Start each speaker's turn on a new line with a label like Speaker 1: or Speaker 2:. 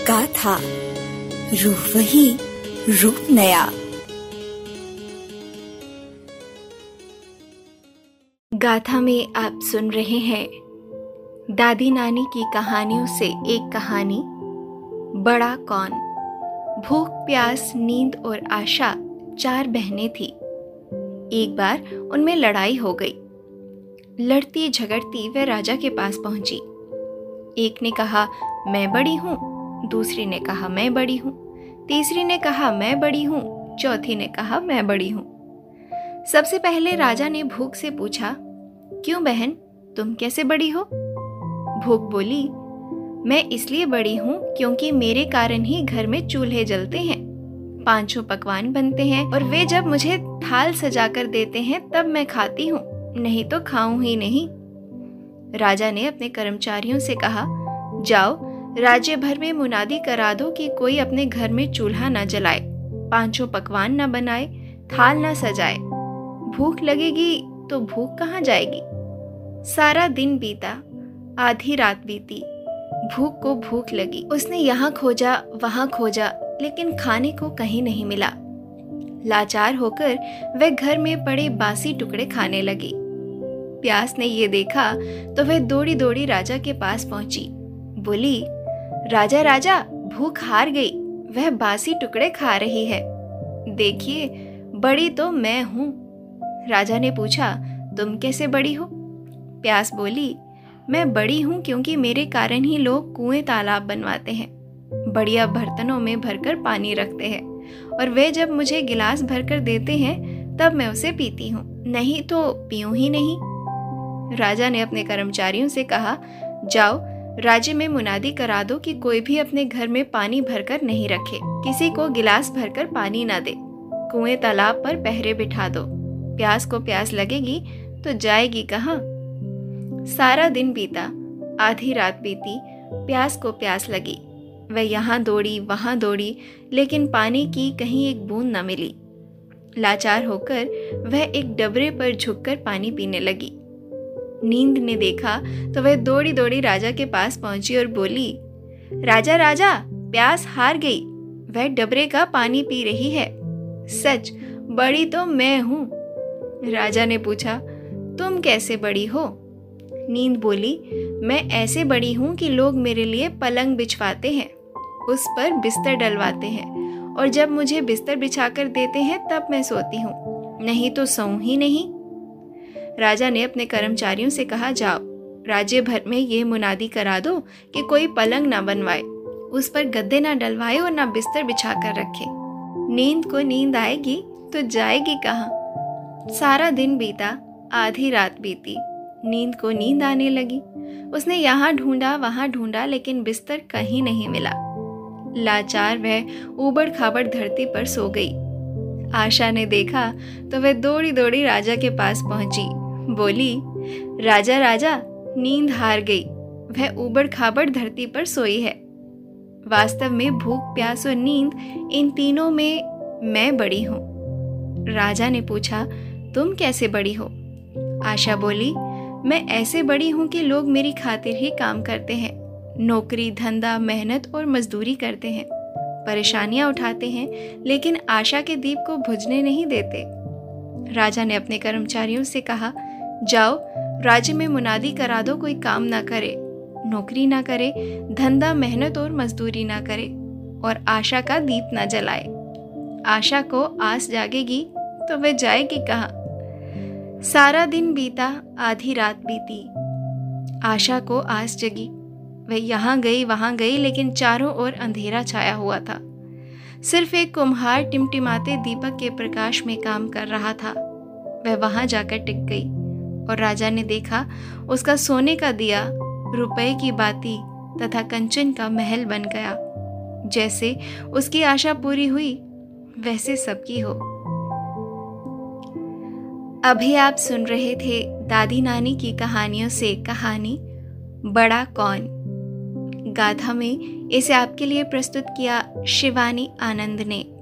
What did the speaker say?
Speaker 1: गाथा, रूह वही, रूप नया। गाथा में आप सुन रहे हैं दादी नानी की कहानियों से एक कहानी, बड़ा कौन। भूख, प्यास, नींद और आशा 4 बहनें थी। एक बार उनमें लड़ाई हो गई। लड़ती झगड़ती वे राजा के पास पहुंची। एक ने कहा मैं बड़ी हूं, दूसरी ने कहा मैं बड़ी हूं, तीसरी ने कहा मैं बड़ी हूं, चौथी ने कहा मैं बड़ी हूं। सबसे पहले राजा ने भूख से पूछा, क्यों बहन, तुम कैसे बड़ी हो? भूख बोली, मैं इसलिए बड़ी हूं क्योंकि मेरे कारण ही घर में चूल्हे जलते हैं, 5 पकवान बनते हैं और वे जब मुझे थाल सजाकर देते हैं तब मैं खाती हूँ, नहीं तो खाऊं ही नहीं। राजा ने अपने कर्मचारियों से कहा, जाओ राज्य भर में मुनादी करा दो कि कोई अपने घर में चूल्हा न जलाए, 5 पकवान न बनाए, थाल न सजाए। भूख लगेगी तो भूख कहाँ जाएगी? सारा दिन बीता, आधी रात बीती। भूख को भूख लगी। उसने यहाँ खोजा वहां खोजा, लेकिन खाने को कहीं नहीं मिला। लाचार होकर वह घर में पड़े बासी टुकड़े खाने लगी। प्यास ने ये देखा तो वह दौड़ी दौड़ी राजा के पास पहुंची। बोली, राजा राजा, भूख हार गई, वह बासी टुकड़े खा रही है। देखिए, बड़ी तो मैं हूं। राजा ने पूछा, तुम कैसे बड़ी हो? प्यास बोली, मैं बड़ी हूं क्योंकि मेरे कारण ही लोग कुएं तालाब बनवाते हैं, बढ़िया बर्तनों में भरकर पानी रखते हैं, और वे जब मुझे गिलास भरकर देते हैं तब मैं उसे पीती हूँ, नहीं तो पीऊं ही नहीं। राजा ने अपने कर्मचारियों से कहा, जाओ राज्य में मुनादी करा दो कि कोई भी अपने घर में पानी भरकर नहीं रखे, किसी को गिलास भरकर पानी ना दे, कुएं तालाब पर पहरे बिठा दो। प्यास को प्यास लगेगी तो जाएगी कहाँ? सारा दिन बीता, आधी रात बीती। प्यास को प्यास लगी। वह यहाँ दौड़ी वहां दौड़ी, लेकिन पानी की कहीं एक बूंद न मिली। लाचार होकर वह एक डबरे पर झुककर पानी पीने लगी। नींद ने देखा तो वह दौड़ी दौड़ी राजा के पास पहुंची और बोली, राजा राजा, प्यास हार गई, वह डबरे का पानी पी रही है। सच, बड़ी तो मैं हूं। राजा ने पूछा, तुम कैसे बड़ी हो? नींद बोली, मैं ऐसे बड़ी हूं कि लोग मेरे लिए पलंग बिछवाते हैं, उस पर बिस्तर डलवाते हैं, और जब मुझे बिस्तर बिछाकर देते हैं तब मैं सोती हूँ, नहीं तो सोऊं ही नहीं। राजा ने अपने कर्मचारियों से कहा, जाओ राज्य भर में ये मुनादी करा दो कि कोई पलंग ना बनवाए, उस पर गद्दे ना डलवाए और ना बिस्तर बिछा कर रखे। नींद को नींद आएगी तो जाएगी कहाँ? सारा दिन बीता, आधी रात बीती। नींद को नींद आने लगी। उसने यहाँ ढूंढा वहां ढूंढा, लेकिन बिस्तर कहीं नहीं मिला। लाचार वह ऊबड़ खाबड़ धरती पर सो गई। आशा ने देखा तो वह दौड़ी दौड़ी राजा के पास पहुंची। बोली, राजा राजा, नींद हार गई, वह ऊबड़ खाबड़ धरती पर सोई है। वास्तव में भूख, प्यास और नींद, इन तीनों में मैं बड़ी हूं। राजा ने पूछा, तुम कैसे बड़ी हो? आशा बोली, मैं ऐसे बड़ी हूं कि लोग मेरी खातिर ही काम करते हैं, नौकरी धंधा मेहनत और मजदूरी करते हैं, परेशानियां उठाते हैं, लेकिन आशा के दीप को बुझने नहीं देते। राजा ने अपने कर्मचारियों से कहा, जाओ राज्य में मुनादी करा दो कोई काम ना करे, नौकरी ना करे, धंधा मेहनत और मजदूरी ना करे, और आशा का दीप ना जलाए। आशा को आस जागेगी तो वह जाएगी कहाँ? सारा दिन बीता, आधी रात बीती। आशा को आस जगी। वह यहाँ गई वहां गई, लेकिन चारों ओर अंधेरा छाया हुआ था। सिर्फ एक कुम्हार टिमटिमाते दीपक के प्रकाश में काम कर रहा था। वह वहां जाकर टिक गई और राजा ने देखा उसका सोने का दिया, रुपए की बाती तथा कंचन का महल बन गया। जैसे उसकी आशा पूरी हुई वैसे सबकी हो। अभी आप सुन रहे थे दादी नानी की कहानियों से कहानी, बड़ा कौन। गाथा में इसे आपके लिए प्रस्तुत किया शिवानी आनंद ने।